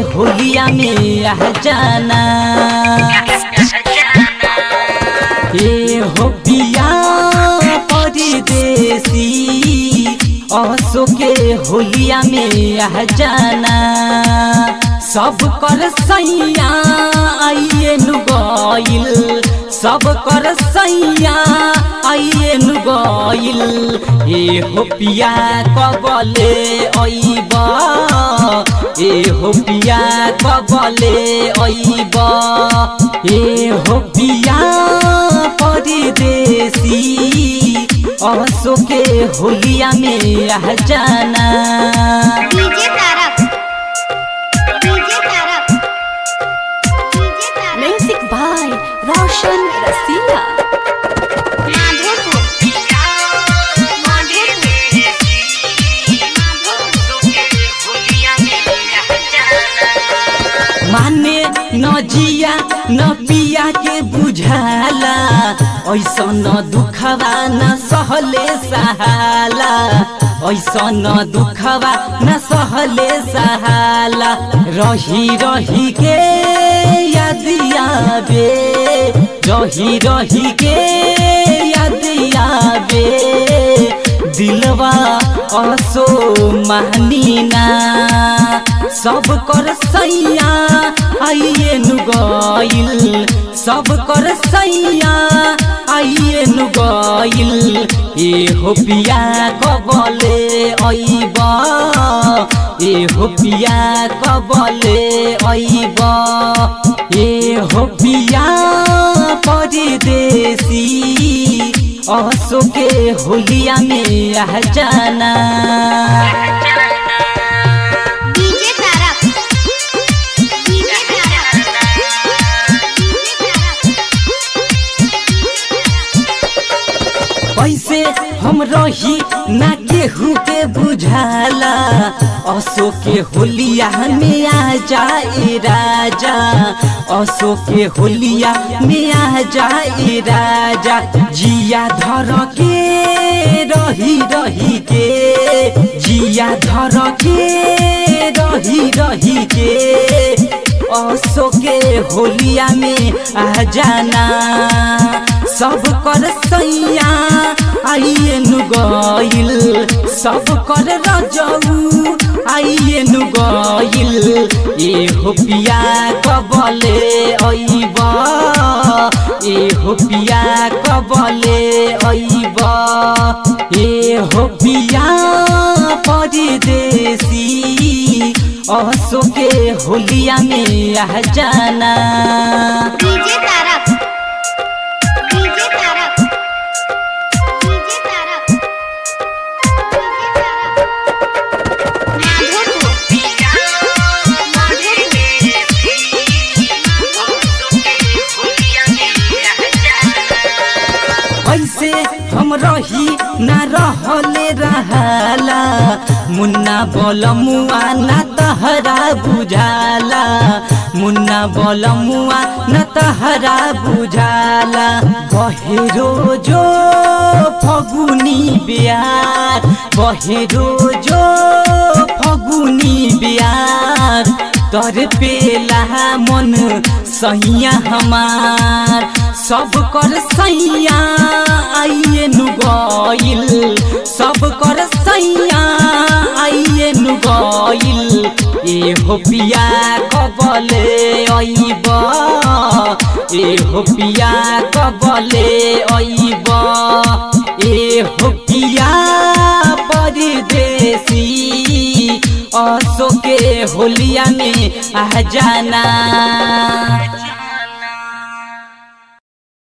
होलिया में आ जाना। ए हो पिया परदेसी असो के होलिया में आ जाना। सब कर सैया आइए नु गइल, सब कर सैया आइए नु गइल। ए हो पिया कबले अइबा, ए हो पिया कबले अइबा। ए हो पिया परदेसी असो के होलिया में आ जाना। म्यूजिक बाय रोशन रसिया। माने न जिया न पिया के बुझाला, ऐसा न दुखवा न सहले सहाला, ऐसा न दुखवा न सहले सहाला। रही रही के याद आवे, रही रही के याद आवे। दिलवा असो मानीना, सब कर सैया आइए नु गइल, सब कर सैया आइए नु गइल। ए हो पिया कबले अइबा, ए हो पिया कबले अइबा। ए हो पिया परदेसी असो के होलिया में आ जाना। कैसे हम रही ना केहू के बुझाला, असो के होलिया में आ जाए राजा, असो के होलिया में आ जाए राजा। जिया धर के रही रही के, जिया धर के रही रही के। असो के होलिया में आ जाना। सब कर सैया आइए नु गइल, सब कर रजऊ आइए नु गइल। ए हो पिया कबले अइबा, ए हो पिया कबले अइबा। ए हो पिया परदेसी असो के होलिया में आ जाना। ऐसे हम रही ना रहले रहाला, मुन्ना बोलमुआ ना तहरा बुझाला, मुन्ना बोलमुआ ना तहरा बुझाला। बहे रोजो फगुनी बियार, बहे रोजो फगुनी बियार। तर पेला मन सैया हमार, सब कर सैया आइए नु गइल, सब कर सैया आइए नु गइल। ए हो पिया कबले अइबा, ए हो पिया कबले अइबा। ए हो पिया परदेसी असो के होलिया में आ जाना।